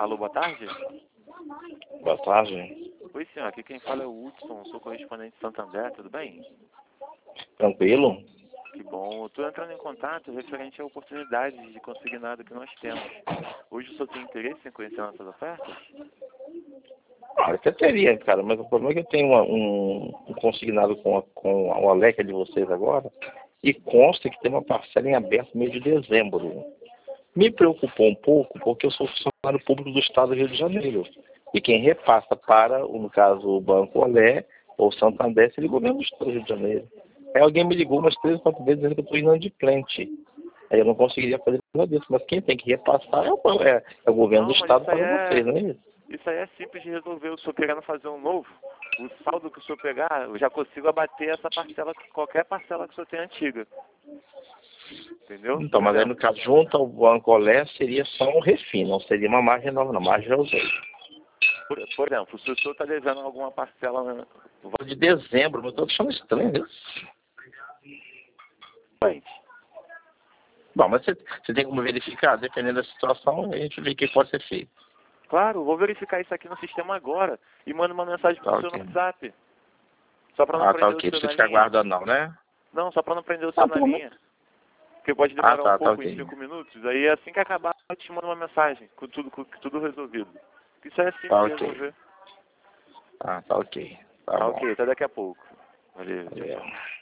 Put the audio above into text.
Alô, boa tarde? Boa tarde. Oi, senhor. Aqui quem fala é o Hudson, sou correspondente de Santander, tudo bem? Tranquilo? Que bom. Eu estou entrando em contato referente à oportunidade de consignado que nós temos. Hoje o senhor tem interesse em conhecer nossas ofertas? Ah, eu teria, cara, mas o problema é que eu tenho um consignado com o Aleca de vocês agora e consta que tem uma parcela em aberto no mês de dezembro. Me preocupou um pouco porque eu sou funcionário público do Estado do Rio de Janeiro. E quem repassa para, no caso, o Banco Olé ou Santander, seria o governo do Estado do Rio de Janeiro. Aí alguém me ligou umas 3 ou 4 vezes dizendo que eu estou inadimplente. Aí eu não conseguiria fazer nada disso. Mas quem tem que repassar é o governo do Não, mas Estado para vocês, não é isso? isso aí é simples de resolver. O senhor querendo fazer um novo, o saldo que o senhor pegar, eu já consigo abater essa parcela, qualquer parcela que o senhor tem antiga. Entendeu? Então, Por mas aí no exemplo, caso, junto ao Banco Olé, seria só um refim, não seria uma margem nova, não. Margem já usei. por exemplo, se o senhor está devendo alguma parcela De dezembro, mas eu estou achando estranho isso. frente. Bom, mas você tem como verificar, dependendo da situação, a gente vê o que pode ser feito. Claro, vou verificar isso aqui no sistema agora e mando uma mensagem Tá pro senhor no ok. WhatsApp. Só para não Ah, tá prender o ok. senhor Precisa na ficar linha. guardando não, né? Não, só para não prender o Ah, senhor na pelo menos. linha. Porque pode Ah, demorar um tá pouco, em ok. 5 minutos. Aí assim que acabar, eu te mando uma mensagem com tudo resolvido. Isso é simples Tá de ok. resolver. Ah, tá ok. Tá Tá bom. ok, até daqui a pouco. Valeu, tchau, tchau. Valeu.